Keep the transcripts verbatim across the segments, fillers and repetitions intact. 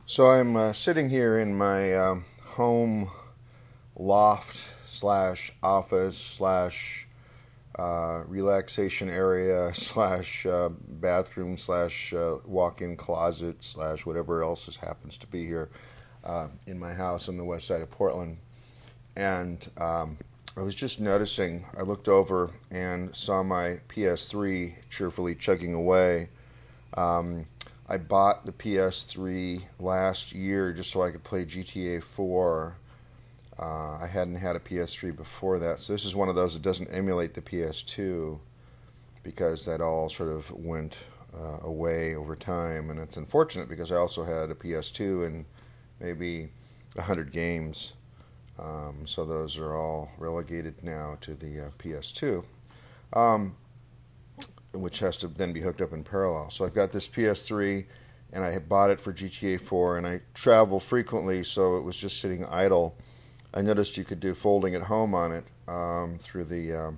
So I'm uh, sitting here in my um, home loft slash office slash uh, relaxation area slash uh, bathroom slash uh, walk-in closet slash whatever else is, happens to be here uh, in my house on the west side of Portland. And um, I was just noticing, I looked over and saw my P S three cheerfully chugging away. Um, I bought the P S three last year just so I could play G T A four. Uh, I hadn't had a P S three before that, so this is one of those that doesn't emulate the P S two because that all sort of went uh, away over time, and it's unfortunate because I also had a P S two and maybe a hundred games, um, so those are all relegated now to the uh, P S two. Um, which has to then be hooked up in parallel. So I've got this P S three, and I had bought it for G T A four, and I travel frequently, so it was just sitting idle. I noticed you could do folding at home on it um, through the um,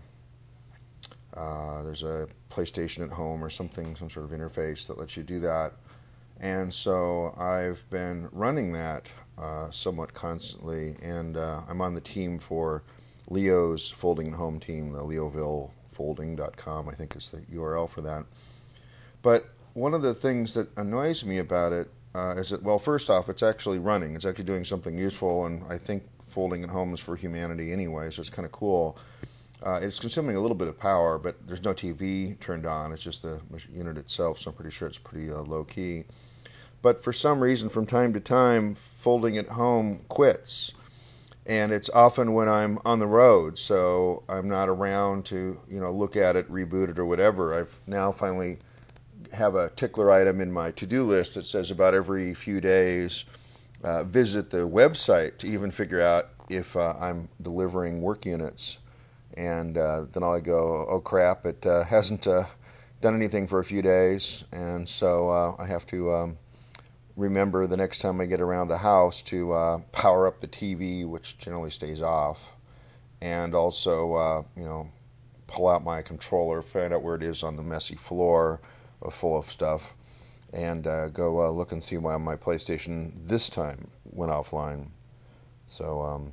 uh, there's a PlayStation at Home or something, some sort of interface that lets you do that. And so I've been running that uh, somewhat constantly, and uh, I'm on the team for Leo's folding at home team, the Leoville folding dot com, I think is the U R L for that. But one of the things that annoys me about it uh, is that, well, first off, it's actually running. It's actually doing something useful, and I think folding at home is for humanity anyway, so it's kind of cool. Uh, it's consuming a little bit of power, but there's no T V turned on. It's just the unit itself, so I'm pretty sure it's pretty uh, low key. But for some reason, from time to time, folding at home quits. And it's often when I'm on the road, so I'm not around to, you know, look at it, reboot it, or whatever. I've now finally have a tickler item in my to-do list that says about every few days, uh, visit the website to even figure out if uh, I'm delivering work units. And uh, then I go, oh crap, it uh, hasn't uh, done anything for a few days, and so uh, I have to um, remember the next time I get around the house to uh, power up the T V, which generally stays off, and also, uh, you know, pull out my controller, find out where it is on the messy floor uh, full of stuff, and uh, go uh, look and see why my PlayStation this time went offline. So um,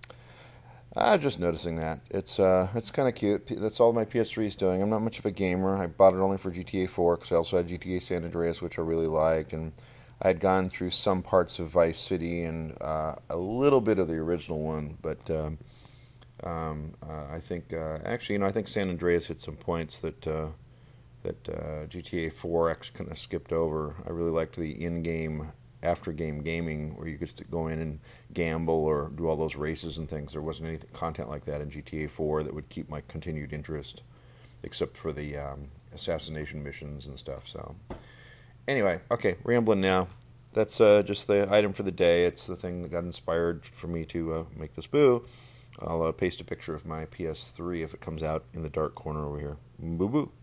I'm just noticing that it's uh, it's kind of cute. That's all my P S three is doing. I'm not much of a gamer. I bought it only for G T A four because I also had G T A San Andreas, which I really like, and I had gone through some parts of Vice City and uh, a little bit of the original one, but um, um, uh, I think uh, actually, you know, I think San Andreas hit some points that uh, that uh, G T A four actually kind of skipped over. I really liked the in-game, after-game gaming where you could go in and gamble or do all those races and things. There wasn't any content like that in G T A four that would keep my continued interest, except for the um, assassination missions and stuff. So. Anyway, okay, rambling now. That's uh, just the item for the day. It's the thing that got inspired for me to uh, make this boo. I'll uh, paste a picture of my P S three if it comes out in the dark corner over here. Boo boo.